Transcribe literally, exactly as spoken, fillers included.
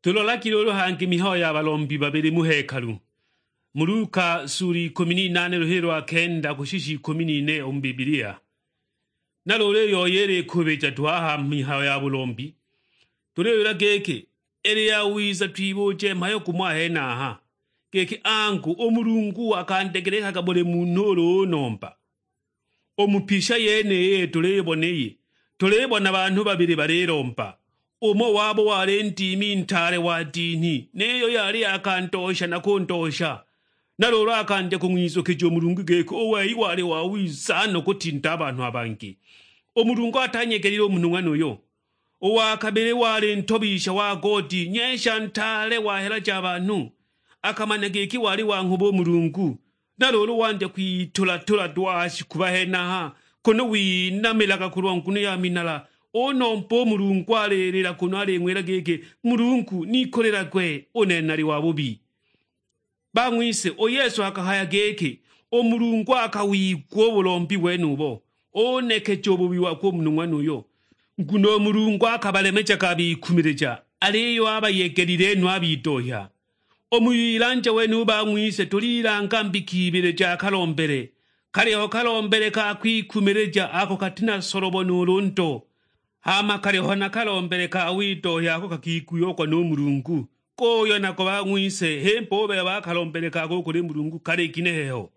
Tulola kilolo hangi miho ya balombi babiri muhekalu. Muruka suri komini nane rohero akenda kushishi komini ne umbibilia. Nalole yo yere kubeja tuaha miho ya balombi. Tuleo geke ere ya wiza twibo je mayo kumwa hena ha. Geke angu omurungu akandegereka kabole munoro nomba. Omupisha yene ye tulebo neye. Tulebo na bantu babiri bareromba. Umo wabo warenti mintare wa dini. Neyo yari akantosha na kontosha. Nalolo akande kumwizo kejo murungu geko owe iware wa wizano kutinta abantu abangi. Omurungu atanyegeriro munungano yo. Owa kabere ware ntobisha wa godi nyesha ntale wa hela jabanu. Akamanegeki wari wa nkubo murungu. Nalolo wanje kwitula tula dwashi kubahena ha. Kono winamela kurwa nkunu ya minala. Ono mpo murungu arerera kuno arengwera geke murungu nikorera kwe onenari wabubi. Bamwise o Yesu akahaya geke o murungu akawigwo bulombi bwenubo oneke jobubi wako munungwano yo. Nguno murungu akabalemeja kabikumireja aliyo abayegerire no abidoya. Omuyiranje wenu bamwise tuliranga mbikibireja kalombere. Kaleho kalombere ka kwikumireja ako katina sorobo nurunto. Hama kaleho na kalombere ka widoya ako kakikuyo kwa no murungu. Koyo na kwa mwise hempo beba kalombere ka kukuri murungu kare kineho.